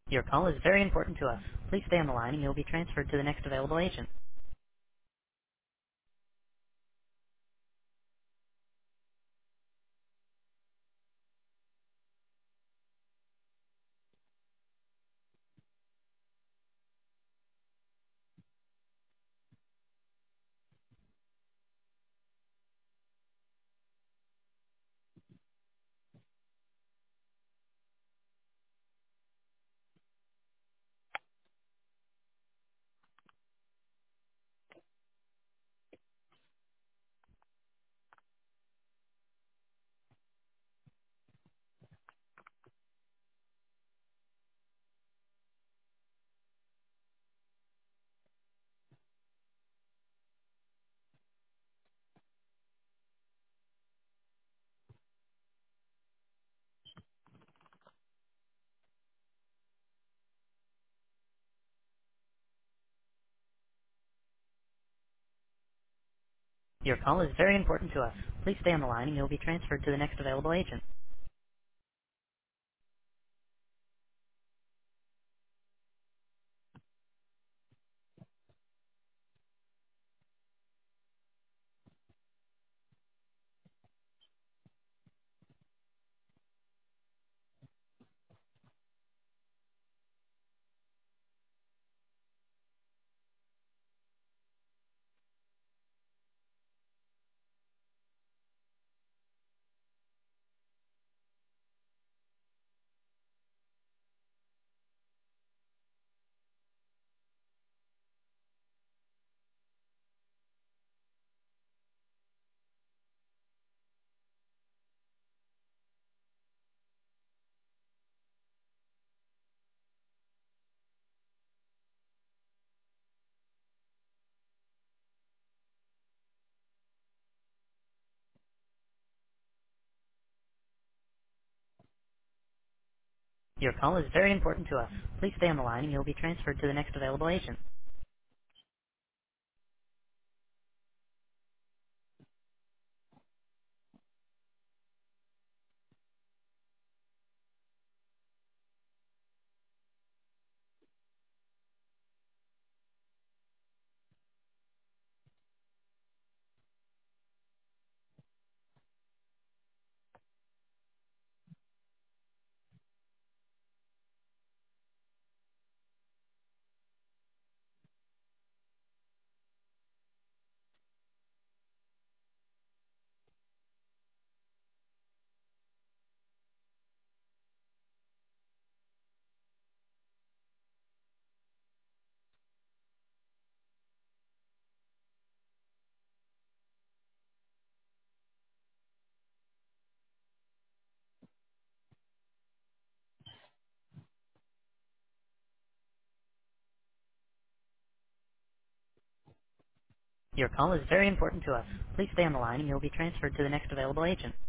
Your call is very important to us. Please stay on the line and you'll be transferred to the next available agent. Your call is very important to us. Please stay on the line and you'll be transferred to the next available agent. Your call is very important to us. Please stay on the line and you'll be transferred to the next available agent. Your call is very important to us. Please stay on the line and you'll be transferred to the next available agent.